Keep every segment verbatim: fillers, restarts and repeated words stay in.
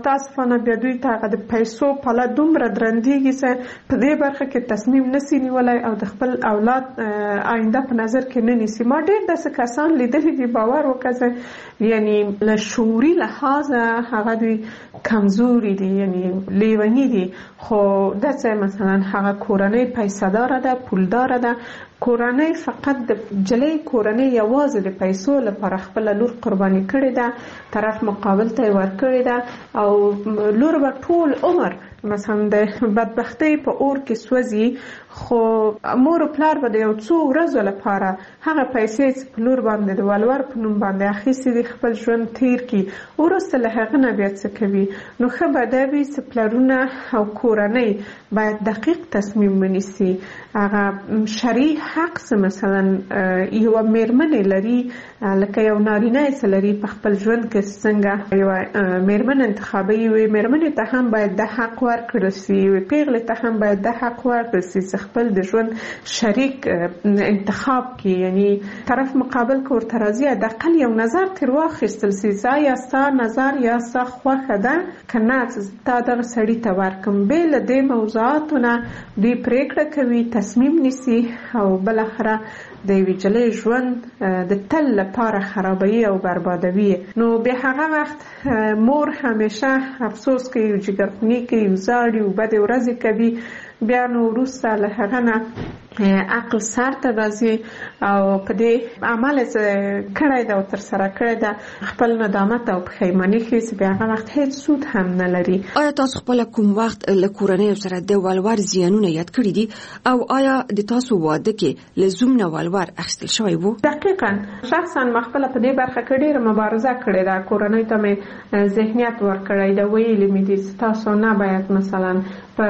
متاسفانه بیا دوی ته هغه د پیسو پله دومره درندېږي چې په دې برخه کې تصمیم نسي نیولی او د خپل اولاد آینده په نظر کې نه نیسي. ما ډېر داسې کسان لیدلي دي، باور وکړه، یعنی له شعوري لحاظه هغه دوی کمزوري دي، یعنی لیوني دي، خو داسې مثلا هغه کورنۍ پیسه داره ده، پولداره ده، کورنۍ فقط د جلۍ کورنۍ یوازې د پیسو لپاره خپله لور قرباني کړې ده، طرف مقابل ته یې ورکړې ده او لور به ټول عمر مثلا د بدبختۍ په اور کې سوځي، خو مور و پلار به د یو څو ورځو لپاره هغه پیسې چې په لور باندې د ولور په نوم باندې اخیستې دي خپل ژوند تیر کړي، وروسته له هغه نه بیا څه کوي. نو ښه به دا وي چې پلرونه او کورنۍ باید دقیق تصمیم ونیسي. هغه شرعي حق څه مثلا یوه میرمنې لري، لکه یو نارینه یې څه لري په خپل ژوند کې څنګه یوه میرمن انتخابوي، یوې میرمنې ته هم باید د حق ورکړل سي، یوې پیغلې ته هم باید د حق ورکړل سي چې خپل د ژوند شریک انتخاب کې، یعنی طرف مقابل که ورته راځي حداقل یو نظر ترې واخیستل سي چې آیا ستا نظر یا ستا خوښه ده که نه چې تا دغه سړي ته ورکړم. بې له دې موضوعاتو نه دوی پرېکړه کوي، تصمیم نیسي او بالاخره د یوې جلۍ ژوند د تل لپاره خرابوي او بربادوي. نو بیا هغه وخت مور همیشه افسوس کوي، یو جګرخوني کوي، یو زاړي، یو بدې ورځې کوي، بیا نو وروسته له هغه نه عقل سر ته راځي او په دې عمل چې کړی ده او ترسره کړی ده خپل ندامت او پښیماني ښیي چې بیا هغه وخت هیڅ سود هم نه لري. آیا تاسو خپله کوم وخت له کورنیو سره د ولور زیانونه یاد کړي دي او آیا د تاسو واده کې له زوم نه ولور اخیستل شوی و؟ دقیقا شخصا ما خپله په دې برخه کې ډېره مبارزه کړې ده. کورنۍ ته مې ذهنیت ورکړی ده، ویلي مې دي چې تاسو نه باید مثلا په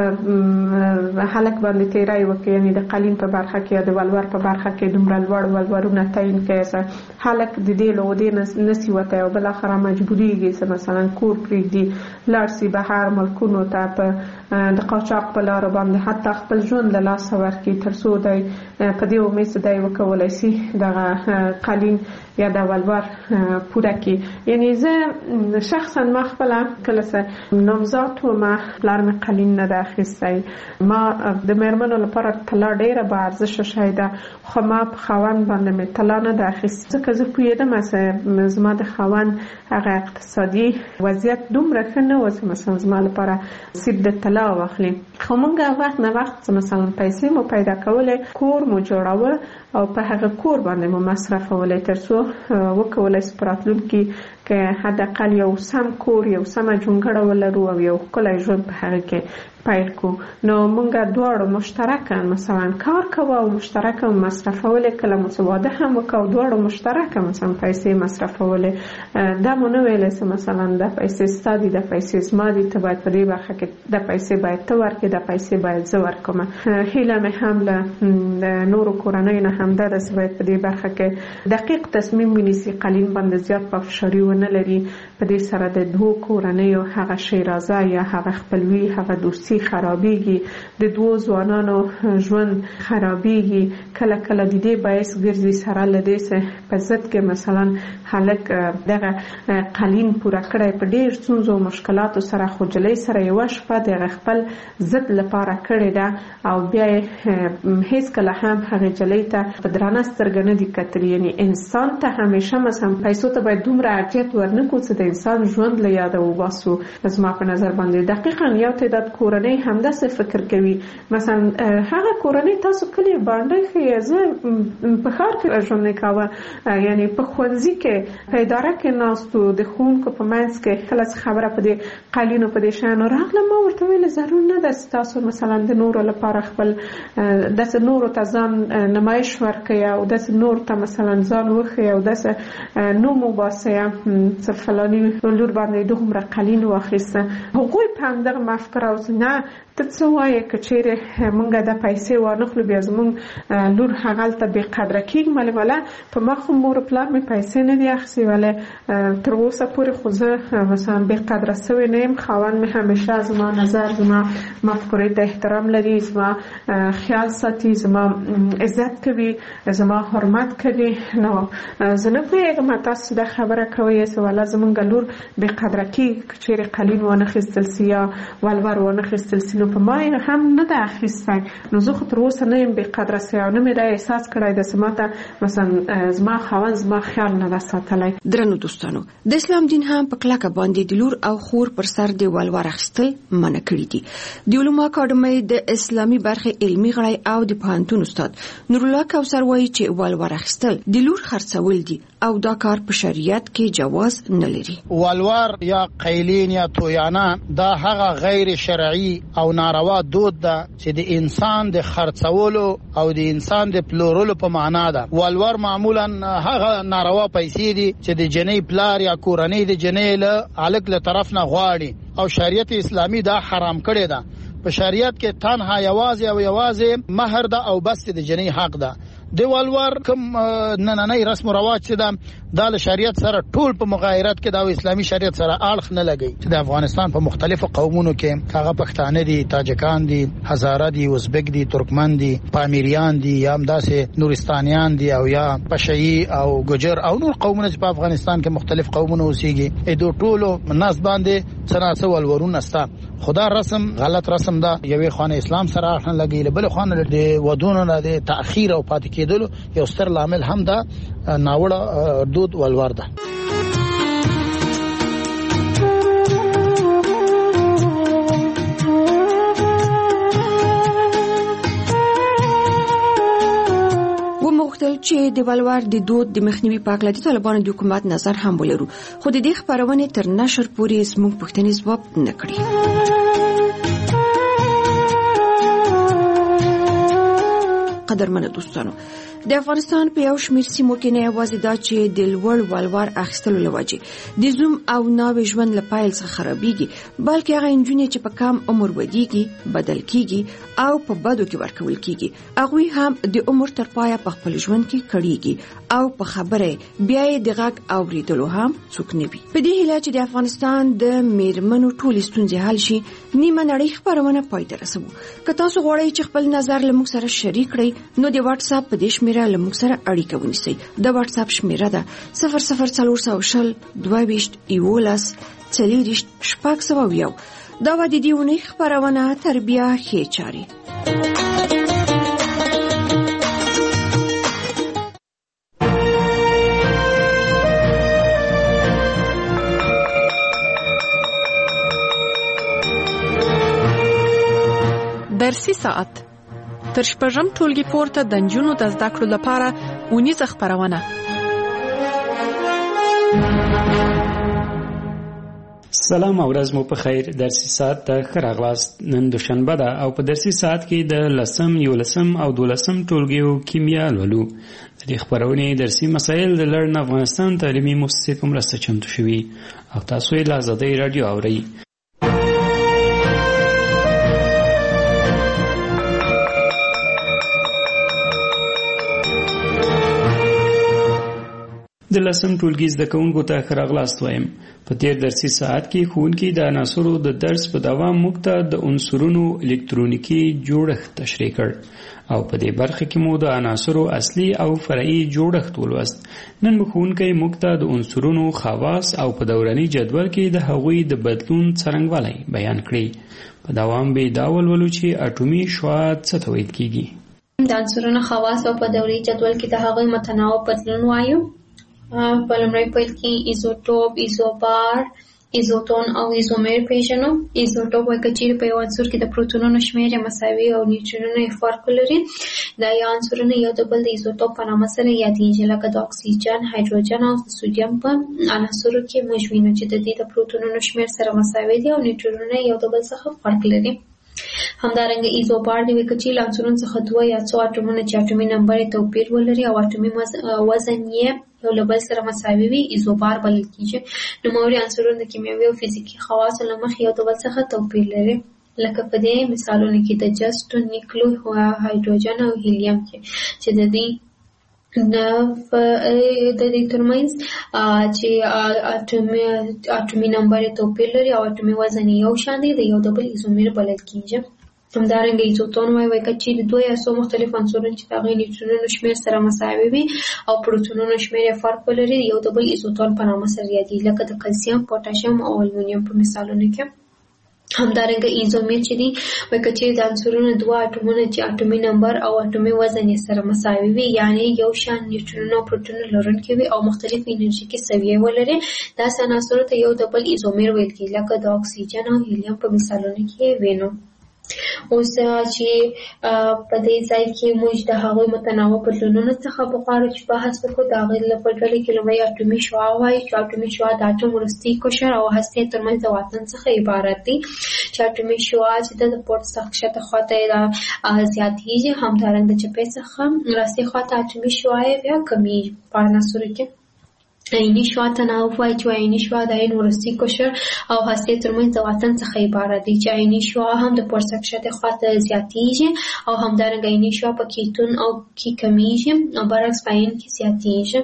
هلک باندې تیری وکړي، یعنی د قالین په برخه کې یا د ولور په برخه کې دومره لوړ ولورونه تعیین کړي، هلک د دې له عهدې نسي وتی او بالاخره مجبوریږي چې مثلا کور پرېږدي، لاړ سي بهر ملکونو ته په د قاچاق په لارو باندې حتی خپل ژوند له لاسه ورکړي تر څو دی په دې امید چې دی وکولی سي دغه قالین یا د ولور پوره کړي. یعنی زه شخصا ما خپله کله څه نامزاد ومه پلار مې قالین نه ده اخیستی، ما د مېرمنو لپاره طلا ډېره با ارزشه شی ده، خو ما په خاوند باندې مې طلا نه ده اخیستې ځکه زه پوهېدم چې زما د خاوند هغه اقتصادي وضعیت دومره ښه نه و چې مثلا زما لپاره سیب د طلا واخلي. خو موږ وخت نه وخت مثلا پیسې مو پیدا کولې، کور مو جوړاوه او په هغه کور باندې مو مصرفولی تر څو وکولی سو په راتلونکي کې حداقل یو سم کور، یو سمه جونګړه ولرو او یو ښکلی ژوند په هغه کې پیل کو. نو موږ دواړو مشترکه مثلا کار کوو او مشترکه مصرفولې، کله مو څه واده هم وکړو دواړو مشترکه مثلا پیسې مصرفولې. دا مو نه ویلی چې مثلا دا پیسې ستا دي، دا پیسې زما دي، ته باید په دې برخه کې دا پیسې باید ته ورکړې، دا پیسې باید زه ورکړم. هیله مې هم له نورو کورنیو نه همدا ده چې باید په دې برخه کې دقیق تصمیم ونیسي، قالین باندې زیات پافشاري ونه لري. په دې سره د دوو کورنیو هغه شیرازه یا هغه خپلوي، هغه دوستي خرابېږي، د دوو ځوانانو ژوند خرابېږي. کله کله د دې باعث ګرځي سره له دې چې په ضد کې مثلا هلک دغه قالین پوره کړی په ډېر ستونزو او مشکلاتو سره، خو جلۍ سره یوه شپه د هغه خپل ضد لپاره کړې ده او بیا یې هېڅکله هم هغې جلۍ ته په درانه سترګه نه دي کتلي. یعنی انسان ته همیشه مثلا پیسو ته باید دومره ارجحیت ورنکړو چې د انسان ژوند له یاده وباسو. زما په نظر باندې دقیقا یو تعداد کورنۍ همداسې فکر کوي. مثلا هغه کورنۍ تاسو کلي بانډۍ ښیي، زه په ښار کې ژوند نه کاوه، یعنی په ښوونځي کې په اداره کې ناست و، د ښوونکو په منځ کې کله څه خبره په دې قالینو په دې شیانو راغله، ما ورته ویل ضرور نه ده چې تاسو مثلا د نورو لپاره خپل داسې نورو ته ځان نمایش ورکړئ او داسې نور ته مثلا ځان وښیئ او داسې نوم وباسئ چې فلاني لور باندې دومره قالین واخیسته. هغوی په همدغه مفکوره اوس نه ته څه وایې که چیرې موږ د پیسې وانخلو بیا زموږ لور هغلته بې قدره کېږي؟ مالې والا په ما خو مور پلار مې پیسې نه دي اخیستې، ولې تر اوسه پورې خو زه مثلا بې قدره سوې نه یم. خاوند مې همیشه زما نظر، زما مفکورې ته احترام لري، زما خیال ساتي، زما عزت کوي، زما حرمت کوي. نو زه نه پوهېږم تاسو دا خبره کوئ چې والا زموږ لور بې قدره کېږي که چیرې قلین وانخیستل سي یا ولور وانخیستل سي. نو په ما یې هم نه ده اخیستی، نو زه خو تر اوسه نه یم بې قدره سوی او نه مې دا احساس کړی ده چې ما ته مثلا زما خاوند زما خیال نه ده ساتلی. درنو دوستانو، د اسلام دین هم په کلکه باندې د لور او خور پر سر د ولور اخیستل منع کړي دي. د علومو اکاډمۍ د اسلامي برخې علمي غړی او د پوهنتون استاد نورالله کوثر وایي چې ولور اخیستل د لور خرڅول دي او دا کار په شریعت کې جواز نه لري. ولور یا قیلین یا تویانه دا هغه غیر شرعي او ناروا دود ده چې د انسان د خرڅولو او د انسان د پلورلو په معنا ده. ولور معمولا هغه ناروا پیسې دي چې د جنۍ پلار یا کورنۍ د جنۍ له الګ له طرف نه غواړي او شریعت اسلامي دا حرام کړی ده. په شریعت کې تنها یوازې او یوازې مہر ده او بس د جنۍ حق ده. د ولور کوم نننۍ رسم او رواج چې ده دا له شریعت سره ټول په مغایرت کې دا اسلامي شریعت سره اړخ نه لګي. چې د افغانستان په مختلفو قومونو کې هغه پښتانه دي، تاجکان دي، هزاره دي، ازبک دي، ترکمن دي، پامیریان دي، یا هم داسې نورستانیان دي او یا پشهیي او ګجر او نور قومونه چې په افغانستان کې مختلف قومونه اوسېږي. دې ټولو ناس باندې څنګه ولورونه ستا خدا رسم غلط رسم ده. یوې خوانه اسلام سره اړخ نه لګي، بل خوانه د ودونو نه د تأخير او پاتې کېدلو یو ستر لامل هم ده ناوړه دود ولور ده. ومغتل چې د ولور د دود د مخنیوي په اړه د طالبانو د حکومت نظر هم ولرو، خو د دې خبرونه تر نشر پورې زموږ پوښتنې ځواب نه کړي. قدرمنو دوستانو، د افغانستان په یو شمېر سیمو کې نه یوازې دا چې د لوړ ولور اخیستلو له وجې د زوم او ناوې ژوند له پیل څخه خرابېږي، بلکې هغه نجونې چې په کم عمر ودیږي، بدل کېږي او په بدو کې ورکول کېږي، هغوی هم د عمر تر پایه په خپل ژوند کې کړېږي او په خبره بیا یې د غږ اورېدلو هم څوک نه وي. په دې هیله چې د افغانستان د میرمنو ټولې ستونزې حل شي، نیمه نړۍ خپرونه پای ته رسوو. که تاسو غواړئ چې خپل نظر له موږ سره شریک کړئ، نو د واتس اپ په دې شمیره له موږ سره اړیکه ونیسئ. د واتس اپ شمیره ده صفر صفر څلور سوه شل دوه ویشت یولس څلېرویشت شپږ سوه یو. دا وه د دې اونۍ خپرونه تربیه ښې چارې. درسي ساعت تر شپږم ټولګي پورته د نجونو د زده کړو لپاره اونیزه خپرونه. سلام او ورځ مو په خیر. درسي ساعت ته ښه راغلاست. نن دوشنبه ده او په درسي ساعت کې د لسم، یولسم او دولسم ټولګیو کیمیا لولو. د دې خپرونې درسي مسایل د لړن افغانستان تعلیمي مؤسسې په مرسته چمتو شوي او تاسو یې له آزادۍ راډیو اورئ. د لسم ټولګي زده کوونکو ته ښه راغلاست وایم. په تیر درسي ساعت کې ښوونکي د عناصرو د درس په دوام موږ ته د عنصرونو الکترونیکي جوړښت تشریح کړ او په دې برخه کې مو د عناصرو اصلي او فرعي جوړښت ولوست. نن ښوونکی موږ ته د عنصرونو خواص او په دوراني جدول کې د هغوی د بدلون څرنګوالی بیان کړي. په دوام به دا ولولو چې اټومي شعاع څه ته ویل کېږي. د عنصرونو خواص او په دوري جدول کې د هغوی متناوب بدلون وایو. په لومړي پیل کې ایزوټوپ، ایزوبار، ایزوتون او ایزومر پیژنو. ایزوټوپ وایي که چیرې په یو عنصر کې د پروتونونو شمېر یې مساوي او نیوټرونونه یې فرق لري، دا یا عنصرونه یو د بل د ایزوټوپ په نامه سره یادېږي، لکه د اکسیجن، هایدروجن او د سودیم په عناصرو کې موږ وینو چې د دې د پروتونونو شمېر سره مساوي دي او نیوټرونونه یو د بل څخه فرق لري. همدارنګه ایزوبار دی وایي که چیرې له عنصرونو څخه دوه یا څو اټومونه چې اټومي نمبر یې توپیر ولري او اټومي وزن یې یو له بل سره مساوي وي، ایزوبار بلل کېږي. نوموړي عنصرونه د کیمیاوي او فزیکي خواصو له مخې یو د بل څخه توپیر لري. لکه په دې مثالونو کې د جست نیکلو هایدروجن او هیلیم چې د دې د د دې ترمنځ چې اټومي اټومي نمبر توپیر لري او اټومي وزن یو شان دی د یو د بل ایزومیر بلل کیږي. همدارنګه ایزوټون وایي وایي چې د دوه یا څو مختلف عنصرونو چې د هغوی نیوټرونونو شمېر سره مساوي وي او پروتونونو شمېر یې فرق ولري یو د بل ایزوټون په نامه سره یادېږي، لکه د کلسیم، پوټاشیم او المونیم په مثالونو کې. همدارنګه ایزومیر چې دی وایي چې د عنصرونو دوه اټومونه چې اټومي نمبر او اټومي وزن یې سره مساوي وي، یعنی یو شان نیوټرونونه او پروتونونه لرونکي وي او مختلف انرژي کې سویه ولري، داسې عناصرو ته یو د بل ایزومیر ویل کېږي، لکه د اکسیجن او هیلیم په مثالونو کې وینو. اوس چې په دې ځای کې موږ د هغوی متنوع بدلونونو څخه بغواړو چې بحث وکړو. د هغې په ډلې کې لومړی اټومي شعاع وایي چې اټومي شعاع د اټوم وروستي قشر او هستې ترمنځ د واټن څخه عبارت دی، چې اټومي شعاع چې د پورته څخه ښکته خواته یې زیاتېږي، همدارنګه د چپې څخه راستې خواته اټومي شعاع یې بیا کمیږي. په عناصرو کې عیني شعاع تناوب وایي چې عیني شعاع د عین وروستي قشر او هستې ترمنځ د واټن څخه عبارت دی، چې عیني شعاع هم د پورته څخه ښکته خواته زیاتېږي او همدارنګه عیني شعاع په کیتون او کې کمیږي او برعکس په عین کې زیاتېږي.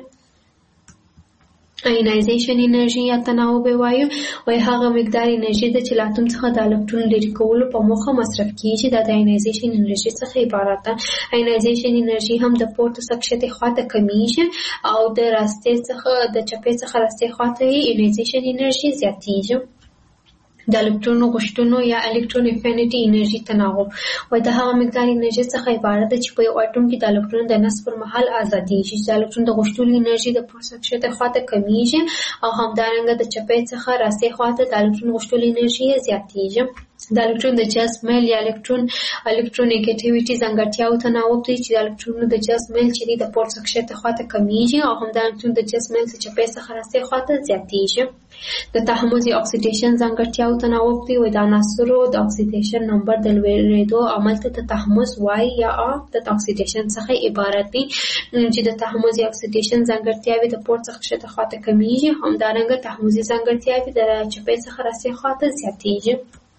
آینایزیشن انرژي یا تناوب وایو وایي هغه مقدار انرژي ده چې له اتوم څخه د الکترون لرې کولو په موخه مصرف کیږي، دا د آینایزیشن انرژي څخه عبارت ده. آینایزیشن انرژي هم د پورته څخه ښکته خواته کمیږي او د راستې څخه د چپې څخه راستې خواته یې آینایزیشن انرژي زیاتېږي. د الکترون غوښتنو یا الکترون افینټي انرژي تناوب وایي د هغه مقدار انرژي څخه عبارت ده چې په یو اټوم کې د الکترون د نصب پر مهال ازادېږي، چې د الکترون د غوښتلو انرژي د پورته څخه ښکته خواته کمیږي او همدارنګه د چپې څخه راستې خواته د الکترون غوښتلو انرژي زیاتېږي. د الکترون د جذب میل یا الکترون الکترونیګټیویټي ځانګړتیاو تناوب دی، چې د الکترونونو د جذب میل چې دی د پورته څخه ښکته خواته کمیږي او همدارنګه د جذب میل د چپې څخه راستې خواته زیاتېږي. د تحمض یا اکسیډیشن ځانګړتیاو تناوب دی، وایي د عناصرو د اکسیډیشن نمبر د لوړېدو عمل ته د تحمض وایي یا د اکسیډیشن څخه عبارت دی، چې د تحمض یا اکسیډیشن ځانګړتیاوې د پورته څخه ښکته خواته کمیږي، همدارنګه تحمضي ځانګړتیاوې د چپې څخه راستې خواته زیاتېږي.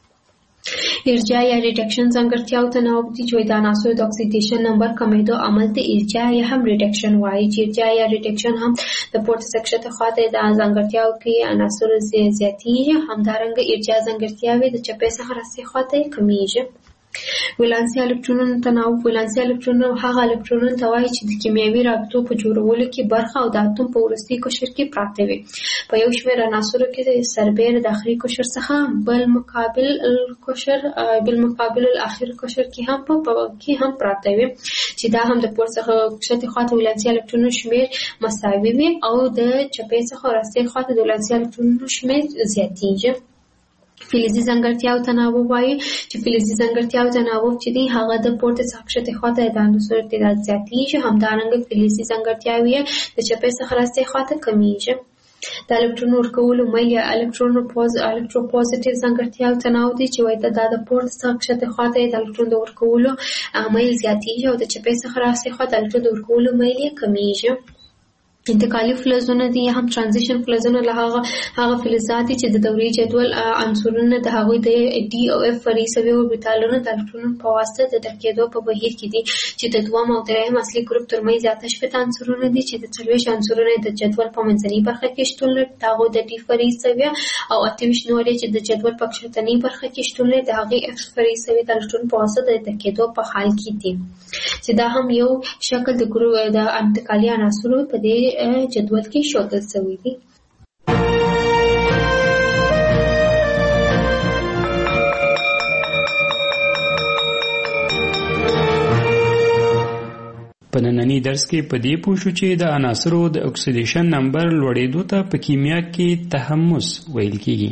ارجاع یا ریډکشن ځانګړتیاو تناوب دي، چې د عناصرو د اکسیډیشن نمبر کمیدو عمل ته ارجاع یا هم ریډکشن وایي، چې ارجاع یا ریډکشن هم د پورته څخه ښکته خواته د ځانګړتیاو کې عناصرو زیاتېږي، همدارنګه ارجاع ځانګړتیاوې د چپې څخه راستې خواته کمیږي. ولانسي الکترونونو تناوب ولانسي الکترونونه هغه الکترونونو ته وایي چې د کیمیاوي رابطو په جوړولو کې برخه او د اتوم په وروستي قشر کې پراته وي. په یو شمېر عناصرو کې د سربېره د داخلي قشر څخه بل مقابل قشر بل مقابل الاخر قشر کې هم په کې هم پراته وي، چې دا هم د پورته څخه ښکته خواته ولانسي الکترونونو شمېر مساوي وي او د چپې څخه راستې خواته د ولانسي الکترونونو شمېر زیاتېږي. فلزي ځانګړتیاو تناوب وایي چې فلزي ځانګړتیاو تناوب چې دی هغه د پورته څخه ښکته خواته د عناصرو تعداد زیاتېږي، همدارنګه فلزي ځانګړتیاوې د چپې څخه راستې خواته کمیږي. د الکترون ورکولو میل یا الکترون الکتروپوزیټیو ځانګړتیاو تناوب دی، چې وایي دا د پورته څخه ښکته خواته د الکترون د ورکولو میل زیاتېږي او د چپې څخه راستې خواته د الکترون د ورکولو میل یې کمیږي. انتقالي فلزونه دي هم ترانزیشن فلزونه له هغه هغه فلزات چې د دورې جدول عنصرونه د هغوی د ډي او اف فرعي اوربیتالونو د الکترونونو په واسطه د ډکېدو په بهیر کې دي، چې د دویم او درېیم اصلي ګروپ ترمنځ اته شپېته عنصرونه دي، چې د څلوېښت عنصرونه د جدول په منځنۍ برخه کې شتون لري، د هغوی د ډي فرعي سویه او اته ویشت نور چې د جدول په کښتنۍ برخه کې شتون لري، د هغې اف فرعي سویه د الکترون په واسطه د ډکېدو په حال کې دي، چې دا هم یو شکل د ګروپ د انتقالي عناصرو په دې جدول کې ښودل شوی دی. په نننی درس کې په دې پوه شو چې د عناصرو د اکسیډیشن نمبر لوړېدو ته په کیمیا کې تحمض ویل کېږي.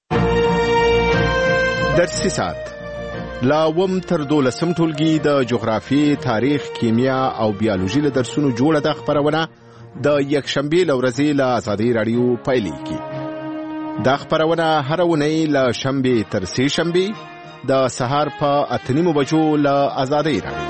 درسي ساعت لا وم تر دولسم ټولګي د جغرافي، تاریخ، کیمیا او بیولوژي له درسونو جوړه ده خبرونه د یکشنبې له ورځې له ازادۍ راډیو پیلېږي. دا خبرونه هره اونۍ له شنبې تر سې شنبې د سهار په اته نیمو بجو له ازادۍ راډیو.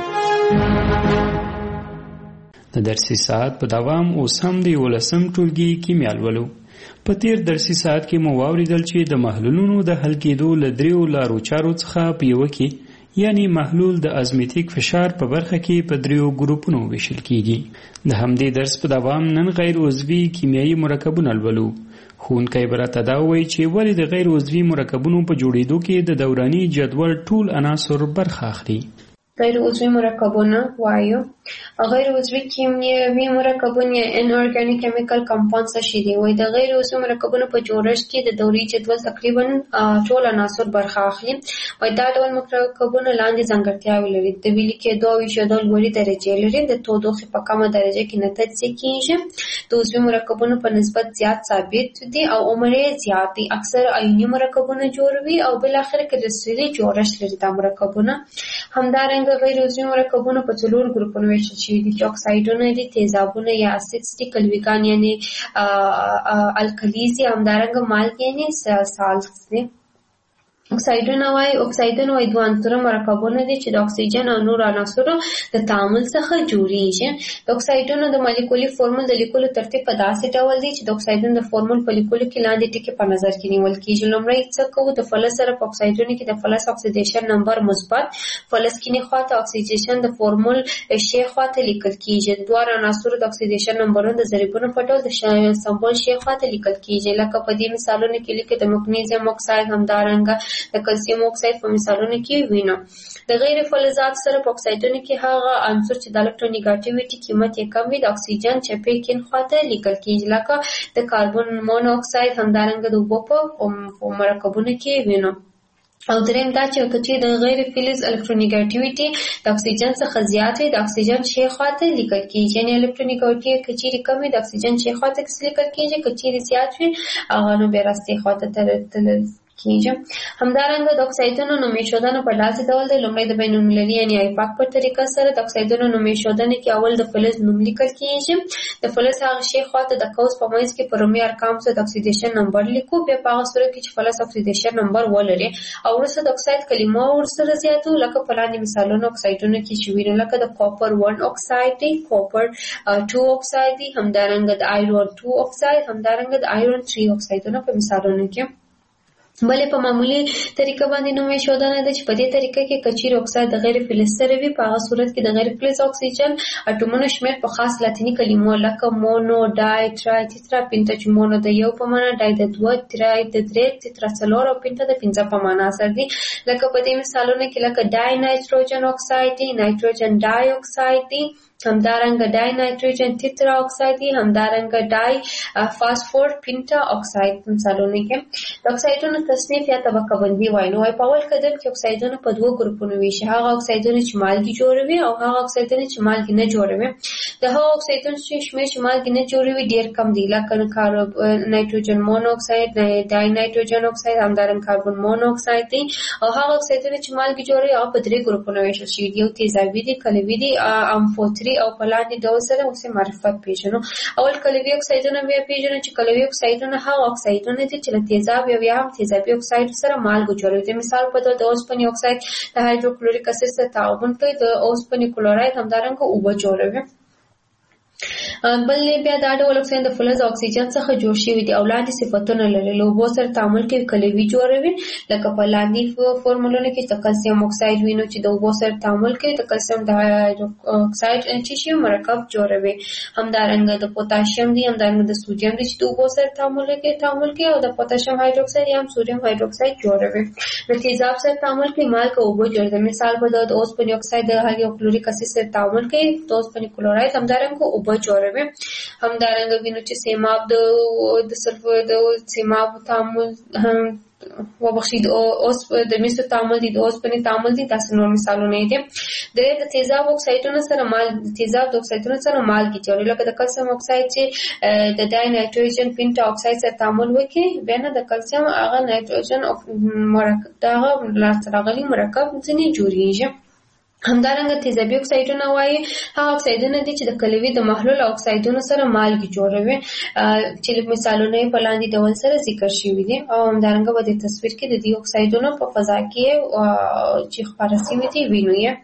د درسي ساعت په دوام اوس هم د یولسم ټولګي کیمیا لولو. په تیر درسي ساعت کې مو واوریدل چې د محلولونو د حل کېدو له دریو لارو چارو څخه په یوه کې یعنی محلول د ازمیتیک فشار په برخه کې په دریو ګروپونو ویشل کیږي. د همدې درس په دوام نن غیر عضوي کیمیاوي مرکبونه لولو. ښوونکی به راته دا وایي چې ولې د غیر عضوي مرکبونو په جوړېدو کې د دوراني جدول ټول عناصر برخه اخلي. غیر عضوي مرکبونه وایو. غیر عضوي کیمیاوي مرکبونه ان اورګانیک کیمیکل کمپاوندز شي دي. وایي د غیر عضوي مرکبونو په جوړښت کې د دوري جدول تقریبا ټول عناصر برخه اخلي. وایي دا ډول مرکبونه لاندې ځانګړتیاوې لري. د ویلي کېدو او ایښودو لوړې درجې لري. د تودوخې په کمه درجه کې نه تجزیه کېږي. د عضوي مرکبونو په نسبت زیات ثابت دي او عمر یې زیات دی. اکثر آیوني مرکبونه جوړوي او بالاخره کرستلي جوړښت لري دا مرکبونه. همدارنګه غیر عضوي مرکبونه په څلور ګروپونو ویشل شوي دي چې اکسایډونه دي، تیزابونه یا اسیدز دي، کلویګان یعنی الکلیز دي، همدارنګه مالګې یعنی سالټس دي. اکسایډونه وایي اکسایډونه وایي دوه عنصره مرکبونه دي چې د اکسیجن او نور عناصرو د تعامل څخه جوړیږي. د اکسایډونو د مالیکولي فورمول د لیکلو ترتیب په داسې ډول دی چې د اکسایډونو د فورمول په لیکلو کې لاندې ټکي په نظر کې نیول کېږي. لومړی څه کوو؟ د فلز سره په اکسایډونو کې د فلز اکسیدیشن نمبر مثبت، فلز کینی خواته اکسیدیشن د فورمول شی خواته لیکل کېږي. د دوه عناصرو د اکسیدیشن نمبرونو د ضریبونو په ډول د سمبول شی خواته لیکل کېږي. لکه په دې مثالونو کې لیکي د مګنیزیم اکساید، همدارنګه د کلسیم اکساید په مثالونو کې وینو. د غیر فلزات سره په اکسایډونو کې هغه عنصر چې د الکترونیګاټیویټي قیمت یې کم وي د اکسیجن چپې کین خواته لیکل کېږي. لکه د کاربن مونو اکساید، همدارنګه د اوبو په مرکبونو کې وینو. او دریم دا چې کچې د غیر فلز الکترونیګاټیویټي د اکسیجن څخه زیات وي د اکسیجن شی خواته لیکل کېږي. یعنی الکترونیګاټیویټي کچې کم وي د اکسیجن شی خواته لیکل کېږي، کچې زیات وي هغه نو بیا راستي خواته تل کېږي. همدارنګه د اکسایډونو نوم ایښودنه په داسې ډول دی. لومړی د بین المللي یعنی آیپاک په طریقه سره د اکسایډونو نوم ایښودنې کې اول د فلز نوم لیکل کېږي. د فلز هغه شی خواته د قوس په منځ کې په رومي ارقامو سره د اکسیدیشن نمبر لیکو. بیا په هغه صورت کې چې فلز اکسیدیشن نمبر ولري او وروسته د اکساید کلمه ورسره زیاتو. لکه په لاندې مثالونو اکسایډونو کې چې وینو، لکه د کاپر ون اکساید دی، کاپر ټو اکساید دی، همدارنګه د آیرون ټو اکساید، همدارنګه د آیرون تھری اکسایډونه په مثالونو کې. بلې په معمولی طریقه باندې نوم ایښودنه ده چې په دې طریقه کې کچیر اکساید د غیر فلز سره وي. په هغه صورت کې د غیر فلز اکسیجن اټومونو شمیر په خاص لاتینی کلمو لکه مونو، ډای، ترای، تیترا، پینتا چې مونو د یو په معنا، ډای د دوه، ترای د درې، تیترا څلور او پینتا د پنځه په معنا سره دي. لکه په دې مثالونو کې لکه ډای نایتروجن اکساید دی، نایتروجن ډای اکساید دی، همدارنګه ډای نایتروجن تیترا اکساید دی، همدارنګه ډای فاسفور پینتا اکساید مثالونه کې. د اکسایډونو تصنیف یا طبقه بندي وایي. نو په اول قدم کې اکسایډونه په دوه ګروپونو ویشي. هغه اکسایډونه چې مالګې جوړوي او هغه اکسایډونه چې مالګې نه جوړوي. د هغه اکسایډونو چې شمیر چې مالګې نه جوړوي ډیر کم دي. لکه نایتروجن مونو اکساید، ډای نایتروجن اکساید، همدارنګه کاربن مونو اکساید دي. او هغه اکسایډونه چې مالګې جوړوي هغه په درې ګروپونو ویشل شوي دي. یو تیزابي دي، کلوي دي، امفوتري او په لاندې ډول سره اوسې معرفت پیژنو. اول کلوي اکسایډونه بیا پیژنو چې کلوي اکسایډونه هغه اکسایډونه دي چې له تیزاب یا بیا هم تیزابي اکساید سره مالګه جوړوي. د مثال په توګه د اوسپنې اکساید د هایدروکلوریک اسید سره تعامل کوي، د اوسپنې کلوراید همدارنګه اوبه جوړوي. بل بیا دا ډول اکساید د فلز او اکسیجن څخه جوړ شوی دی او لاندې صفتونه لري. له اوبو سره تعامل کوي کلوي جوړوي. لکه په لاندې فورمولونو کې د کلسیم اکساید وینو چې د اوبو سره تعامل کوي د کلسیم د اکساید چې شی مرکب جوړوي. همدارنګه د پوتاشیم دی، همدارنګه د سوډیم دی چې د اوبو سره تعامل کوي تعامل کوي او د پوتاشیم هایدروکساید یا سوډیم هایدروکساید جوړوي. د تیزاب سره تعامل کوي مالګه اوبه جوړوي. مثال په توګه د اوسپنې اکساید د هایدروکلوریک اسید سره تعامل کوي، د اوسپنې کلوراید همدارنګه اوبه جوړوي. همدارنګه وینو چې سیماب د د سلفر د سیماب تعامل هم وبخښید او اوس د میسو تعامل دي، د اوسپنې تعامل دي. تاسو نور مثالونه دي. د تیزاب اکسایډونو سره مال تیزاب د اکسایډونو سره مالګې جوړوي. لکه د کلسیم اکساید چې د ډای نایتروجن پینتا اکساید سره تعامل وکړي بیا نه د کلسیم هغه نایتروجن مرکب دغه لارتراغلي مرکب ځنې جوړیږي. همدارنګه تیزابي اکسایډونه وایي هغه اکسایډونه دي چې د کلوي د محلول اکسایډونو سره مالګې جوړوي چې مثالونه په لاندې ډول سره ذکر شوي دي. او همدارنګه په دې تصویر کې د دې اکسایډونو په فضا کې چې خپاره شوي دي وینو یې.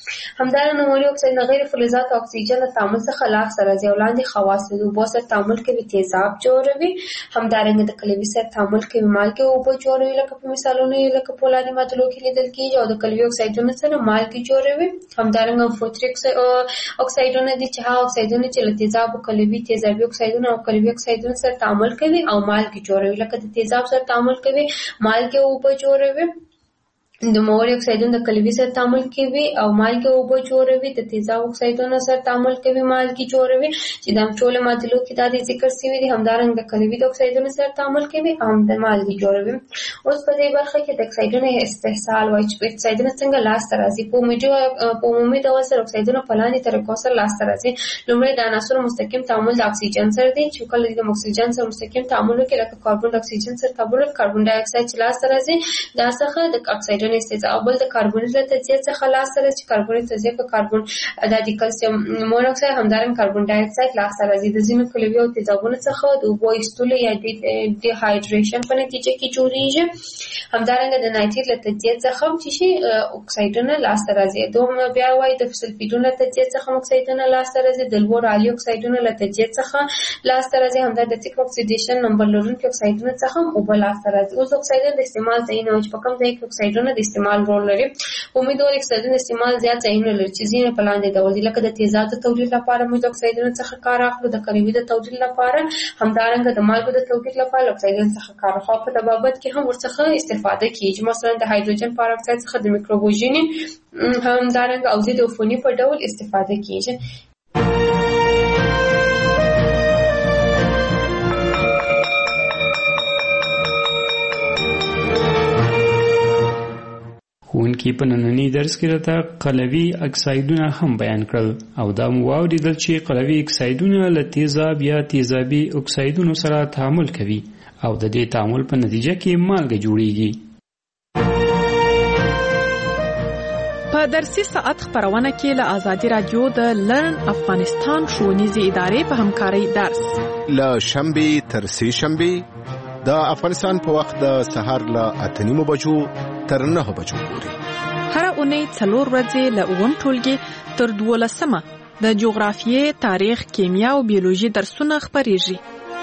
همدارنګه نوموړي اکساید د غیر فلزات او اکسیجن له تعامل څخه لاس ته راځي او لاندې خواص د اوبو سره تعامل کوي تیزاب جوړوي. همدارنګه د قلوي سره تعامل کوي مالګې او اوبه جوړوي لکه په مثالونو یې لکه پولادي معادلو کې لیدل کېږي او د قلوي اکسایدونو سره مالګې جوړوي. همدارنګه فوتریک اکسایدونه دي چې هغه اکسایدونه چې له تیزاب او قلوي تیزابي اکسایدونه او قلوي اکسایدونو سره تعامل کوي او مالګې جوړوي لکه د تیزاب سره تعامل کوي مالګې او اوبه جوړوي. د نوموړي اکسایدونه د قلوي سره تعامل کوي او مالګې او اوبه جوړوي. د تیزاب اکسایدونو سره تعامل کوي مالګې جوړوي چې د ټولو معادلو کې دا د ذکر شوي دي. همدارنګه د قلوي د اکسایدونو سره تعامل کوي او د مالګې جوړوي. اوس په دې برخه کې د اکسایدونو استحصال وایي چې اکسایدونه څنګه لاسته راځي. په عمومي په عمومي ډول سره اکسایدونه په لاندې طریقو سره لاسته راځي. لومړی د عناصرو مستقیم تعامل د اکسیجن سره دی چې کله د اکسیجن سره مستقیم تعامل وکړي لکه کاربن د اکسیجن سره تعامل کاربن ډای اکساید چې لاسته راځي دا څخه د اکسایدونو استحصال بل د کاربونیک تجزیه څخه لاسته راځي. کاربونیک تجزیه په کاربن د کلسیم مونوکساید همدارنګه کاربن ډای اکساید لاسته راځي. د ځینو قلوي او تیزابونو څخه د اوبو ایستلو یا د هایډریشن په نتیجه کې جوړیږي. همدارنګه د نایتریت له تجزیه څخه چې شي اکسایدونه لاسته راځي. دوم بیا وایي د سلفیدونو له تجزیه څخه اکسایدونه لاسته راځي. د لوړ عالي اکسایدونو له تجزیه څخه لاسته راځي. همدارنګه د تیک اکسیډیشن نمبر لرونکي اکسایدونو څخه اوبه لاسته راځي. اوس اکسایدونه د استعمال ځایونه چې په کوم ځای کې اکسایدونه د استعمال رول لري. عمومي ډول اکسایدونو استعمال زیات ځایونه لري چې ځینې په لاندې ډول دي لکه د تیزاب د تولید لپاره موږ د اکسایدونو څخه کار اخلو. د قلوي د تولید لپاره همدارنګه د مالګو د تولید لپاره اکسایدونو څخه کار اخلو. په طبابت کې هم ورڅخه استفاده کیږي مثلا د هایدروجن پر اکساید څخه د میکروبوژنې همدارنګه او د عفوني په ډول استفاده کیږي. ښوونکي په ننني درس کې راته قلوي اکسایدونه هم بیان کړل او دا مو واورېدل چې قلوي اکسایدونه له تیزاب یا تیزابي اکسایدونو سره تعامل کوي او د دې تعامل په نتیجه کې مالګه جوړیږي. په درسي ساعت خبرونه کې له آزادي رادیو د لرن افغانستان ښوونیزې ادارې په همکارۍ درس له شنبې تر سې شنبې د افغانستان په وخت د سهار له اته نیمو بجو تر نهه بجو پورې هر اونۍ څلور ورځې له اووم ټولګي تر دولسمه د جغرافیې، تاریخ، کیمیا او بیولوژي درسونه خپریږي.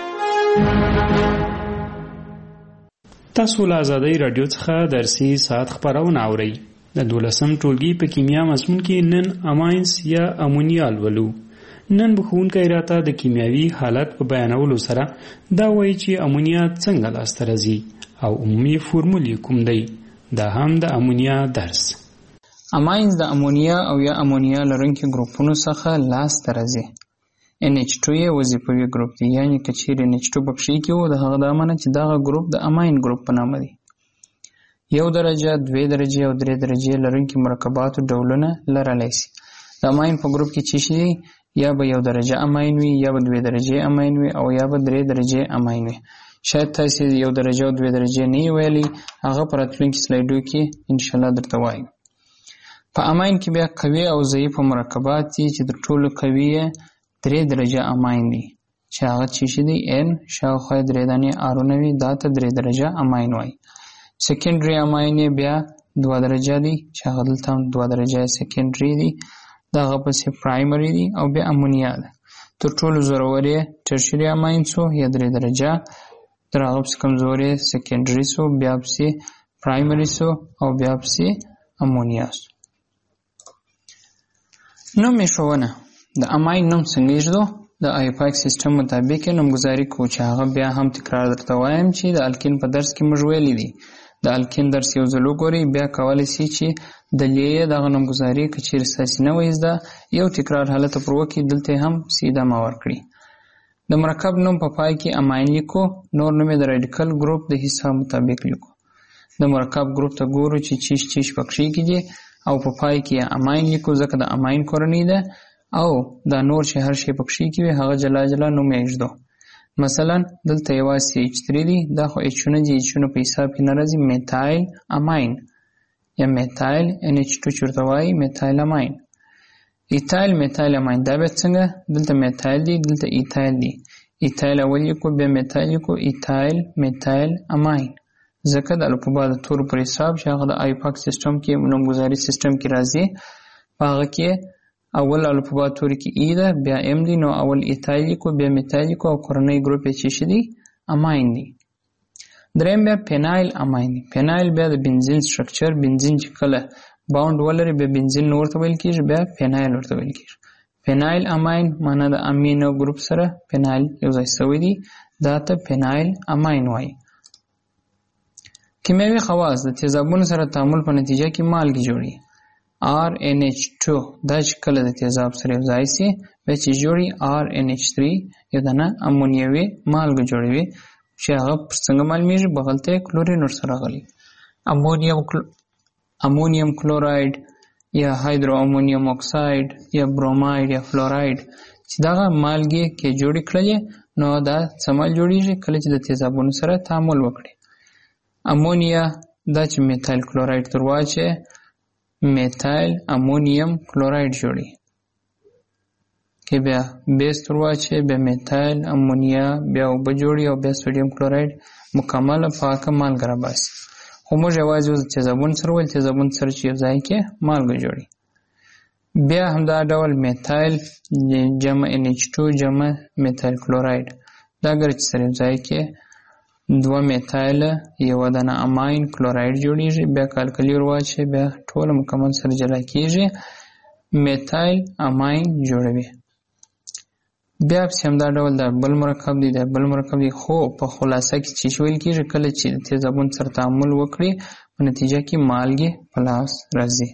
تاسو له آزادۍ رادیو څخه درسي ساعت خبرونه اورئ. د دولسم ټولګي په کیمیا مضمون کې نن اماینس یا امونیا لولو. نن به ښوونکی راته د کیمیاوي حالت په بیانولو سره دا وایي چې امونیا څنګه لاسته راځي او عمومي فورمول یې کوم دی. دا هم د امونیا درس. اماینز د امونیا او یا امونیا لرونکي ګروپونو څخه لاسته راځي. ان ایچ ټو یې وظیفوي ګروپ دی، یعنی که چیرې ان ایچ ټو په پښې کې و د هغه د امانه چې دغه ګروپ د اماین ګروپ په نامه دی. یو درجه، دوې درجې او درې درجې لرونکي مرکباتو ډولونه لرلی شي. د اماین په ګروپ کې چې شي یا به یو درجه اماین وي یا به دوې درجې اماین وي او یا به درې درجې اماین وي. شاید تاسې یو درجه او دوې درجې نه یې ویلي، هغه په راتلونکي سلایډو کې انشاءالله درته وایو. په اماین کې بیا قوي او ضعیفه مرکبات دي چې د ټولو قوي یې درې درجه اماین دي چې هغه چې شي دی ان شاوخوا درې دانې آرونه وي، دا ته درې درجه اماین وایي. سیکنډري اماین یې بیا دوه درجه دي چې هغه دلته هم دوه درجه سیکنډري دي، دغه پسې پرایمري دي او بیا امونیا ده. تر ټولو زورور یې ټرشري اماین سو یا درې درجه، تر هغه پسې کمزوري سیکنډري سو، بیا پسې پرایمري سو او بیا پسې امونیا سو. نوم ایښودنه د اماین نوم څنګه ایږدو؟ د آیپاک سیستم مطابق یې نومګذاري کوو چې هغه بیا هم تکرار درته وایم چې د الکین په درس کې موږ ویلي دي. د الکین درس یو ځل وګورئ، بیا کولی شئ چې دلیه یې دغه نومګذاري که چیرې ستاسې نه وي زده یو تکرار حالت پر وکړي، دلته هم سیده ما ورکړي. د مرکب نوم په پای کې اماین لیکو، نور نوم یې د راډیکل ګروپ د حساب مطابق لیکو. د مرکب ګروپ ته ګورو چې چیش چیش پکښې کې دي او په پای کې اماین لیکو ځکه د اماین کورنۍ ده، او دا نور چې هر شی پکښې کې وي هغه جلا جلا نوم یې ایږدو. مثلا دلته یوازې سی ایچ تھری دي، دا خو ایچونه دي، ایچونه په حساب کې نه راځي. میتایل اماین یا میتایل ان ایچ ټو چورته وایي میتایل اماین. ایتایل میتایل اماین دا بیا څنګه؟ دلته میتایل دي، دلته ایتایل دي. ایتایل اول لیکو بیا میتایل لیکو، ایتایل میتایل اماین. ځکه د الفبا د تورو پر حساب چې هغه د آیپاک سیستم کې نومګذاري سیستم کې راځي په هغه کې اول الفبا توري کې ای ده بیا ام دی نو اول ایتایلیکو بیا میتایلیکو او کورنۍ ګروپ یې چې شي دی اماین دی. دریم بیا پینایل اماین دی. پینایل بیا د بنزین سټرکچر بنزین چې کله باوند ولري بیا بنزین ورته ویل کېږي بیا پینایل ورته ویل کېږي. پینایل اماین معنا د امینو ګروپ سره پینایل یو ځای شوی دی دا ته پینایل اماین وایي. کیمیاوي خواص د تیزابونو سره تعامل په نتیجه کې مالګې جوړي. آر ان ایچ ټو دا چې کله د تیزاب سره یو ځای شي بیا چې جوړي آر ان ایچ تھری یو دانه امونیوي مالګه جوړوي چې هغه څنګه معلومیږي بغل ته کلورین ورسره راغلی. امونیم کل... امونیم کلوراید یا هایدرو امونیم اکساید یا بروماید یا فلوراید چې دغه مالګې کې جوړې کړلې نو دا څه مال جوړیږي کله چې د تیزابونو سره تعامل وکړي. امونیا دا چې میتایل کلوراید تر واچي میتایل امونیم کلوراید جوړي کې بیا بیس تر واچي بیا میتایل امونیا بیا اوبه جوړي او بیا سوډیم کلوراید مکمل پاکه مالګه راباسي. خو موږ یوازې اوس تیزابون سره ویل تیزابون سره چې یو ځای کې مالګه جوړي. بیا همدا ډول میتایل جمع ان ایچ ټو جمع میتایل کلوراید دا اگر چې سره یو ځای کې دوه میتایل یو دانه اماین کلوراید جوړیږي بیا کالکلی ور واچي بیا ټول مکمل سره جلا کیږي میتایل اماین جوړوي. بیا هم دا ډول د بل مرکب دی د بل مرکب دی خو په خلاصه کې چې ویل کیږي کله چې تیزابون سره تعامل وکړي په نتیجه کې مالګې په لاس راځي.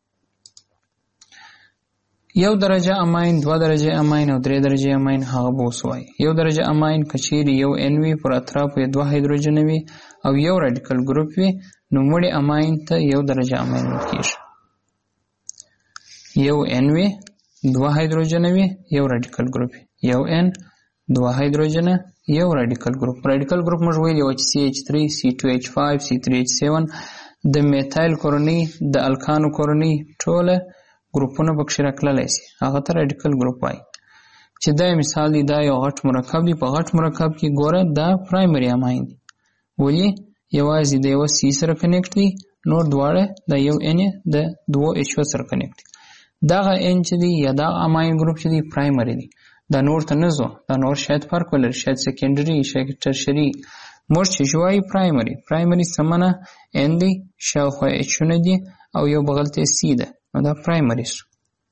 یو درجه اماین دوه درجه اماین او درې درجه اماین هغه به وسوای. یو درجه اماین کچيري یو ان وی پر اطراف یې دوه هایدروجن وي او یو رادیکل ګروپ وي نو مړي اماین ته یو درجه اماین ورکیږي. یو ان وی دوه هایدروجن وي یو رادیکل ګروپ یو ان دوه هایدروجن یو رادیکل ګروپ. رادیکل ګروپ موږ ویل یو چې سی ایچ تھری سی ټو ایچ فایو سی تھری ایچ سیون د میتایل کورنۍ د الکانو کورنۍ ټوله ګروپونه پکې راکړلای شي هغه ته رادیکل ګروپ وایي. چې دا مثال دی دا یو غټ مرکب دی په غټ مرکب کې ګوره دا پرایمري اماین دی ولی یوازې د یو سی سره کنیکټ دی نور دواړه د یو ان د دوه ایچ سره کنیکټ دی. دغه ان چې دی یا دا اماین ګروپ چې دی پرایمري دی دا نور ته نه ځو دا نور شاید فرق ولري شاید سیکنډري شاید ټرشري موږ چې جوای پرایمري پرایمري سمنه ان دی شاوخوا ایچونه دی او یو بغل ته سی ده نو دا پرایمري شو.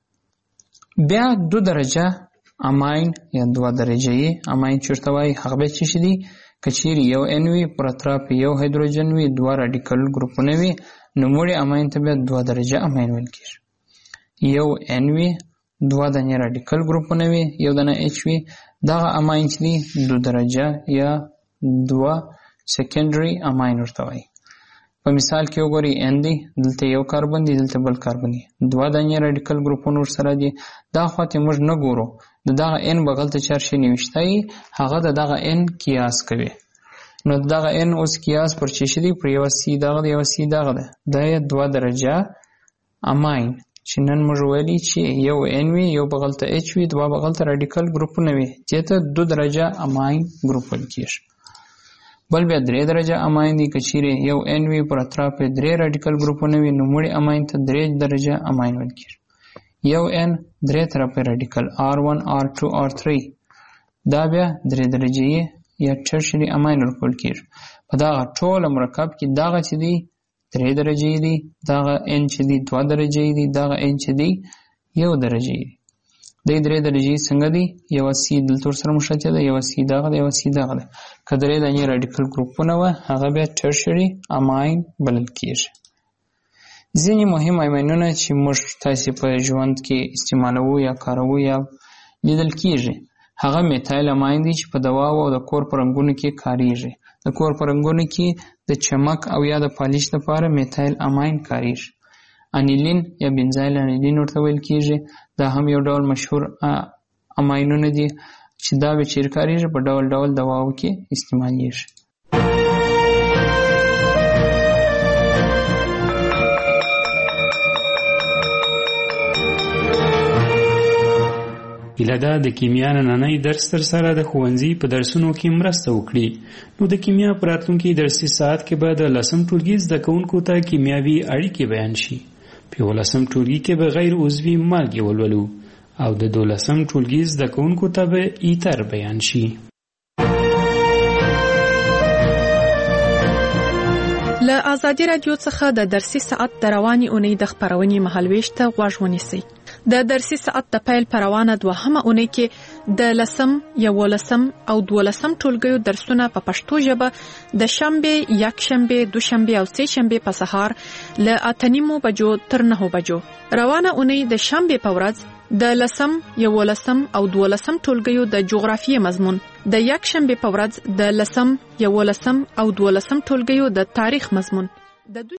بیا دو درجه اماین یا دوه درجه اماین چیرته وایي هغه به چې شي دي کچيري یو ان وی پر اطراف یو هایدروجن وی دوه رادیکل ګروپونه وي نو مړي اماین ته به دوه درجه اماین ویل کیږي. یو ان وی دوه دانه رادیکل ګروپونه وي یو دانه ایچ وی دغه اماین چې دي دو درجه یا دوه سیکنډري اماین ورته وایي. په مثال کې وګورئ ان دی دلته یو کاربن دی دلته بل کاربن دی دوه دانې رادیکل ګروپونه ورسره دي دا خواته موږ نه ګورو د دغه ان بغل ته چارشي نوشتای هغه د دغه ان قیاس کوي نو دغه ان اوس قیاس پر چی شي دی پر یو سی دغه یو سی دغه ده د دوه درجه اماین چې نن موږ ویلي چې یو ان وی یو بغل ته ایچ وی دوه بغل ته رادیکل ګروپونه وي چې ته دو درجه اماین ګروپ ول کیږي. بل بیا درې درجه اماین دی کچيري یو ان وی پر اطراف درې رادیکل ګروپونه وي نو مړي اماین ته درې درجه اماین ویل کیږي. یو ان درې طرفه رادیکل آر ون آر ټو آر تھری دا بیا درې درجه یا ټرشري اماین ورکول کیږي. په دا ټول مرکب کې دا چې دی درې درجه دی دا ان چې دی دوه درجه دی دا ان چې دی یو درجه دی د درې درجه څنګه دی یو سی دلته سره مشابه ده یو سی دغه یو سی دغه کدرې د نه رادیکل ګروپونه و هغه بیا ټرشري اماین بلل کیږي. ځینې مهم اماینونه چې موږ تاسو په ژوند کې استعمالوو یا کاروو یا لیدل کیږي هغه میتایل اماین دي چې په دوا او د کور په رنګونو کې کاریږي. د کور په رنګونو کې د چمک او یا د پالیش لپاره میتایل اماین کاریږي. انیلین یا بنزایل انیلین ورته ویل کیږي دا هم یو ډول مشهور اماینونه دي چې دا به چیر کاریږي په ډول ډول دواو کې استعمالیږي. هیله ده د کیمیا نننی درس تر سره د ښوونځي په درسونو کې مرسته وکړي. نو د کیمیا په راتلونکي درسي ساعت کې به د لسم ټولګي زده کوونکو ته کیمیاوي اړیکې بیان شي. په یولسم ټولګي کې به غیر عضوي مالګې ولولو او د دولسم ټولګي زده کوونکو ته به ایتر بیان شي. له ازادي رادیو څخه د درسي ساعت د رواني اونۍ د خبرونې مهالويش ته غوږ ونیسئ. د درسي ساعت د پیل پروانه دوهمه اونۍ کې د لسم، یولسم او دولسم ټولګیو درسونه په پښتو ژبه د شنبه، یک شنبه، دو شنبه او سه شنبه په سهار له اته نیمو بجو تر نهو بجو. روانه اونۍ د شنبه په ورځ د لسم، یولسم او دولسم ټولګیو د جغرافیې مضمون، د یک شنبه په ورځ د لسم، یولسم او دولسم ټولګیو د تاریخ مضمون، د